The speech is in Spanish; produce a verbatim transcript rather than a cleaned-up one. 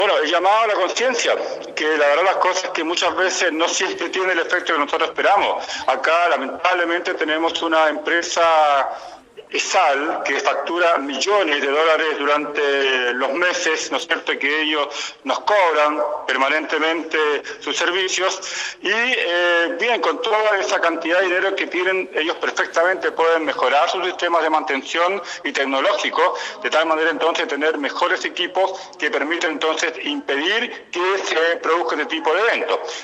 Bueno, el llamado a la conciencia, que la verdad las cosas que muchas veces no siempre tiene el efecto que nosotros esperamos. Acá lamentablemente tenemos una empresa ESAL que factura millones de dólares durante los meses, ¿no es cierto?, que ellos nos cobran permanentemente sus servicios y eh, bien, con toda esa cantidad de dinero que tienen, ellos perfectamente pueden mejorar sus sistemas de mantención y tecnológicos, de tal manera entonces tener mejores equipos que permiten entonces impedir que se produzca este tipo de eventos.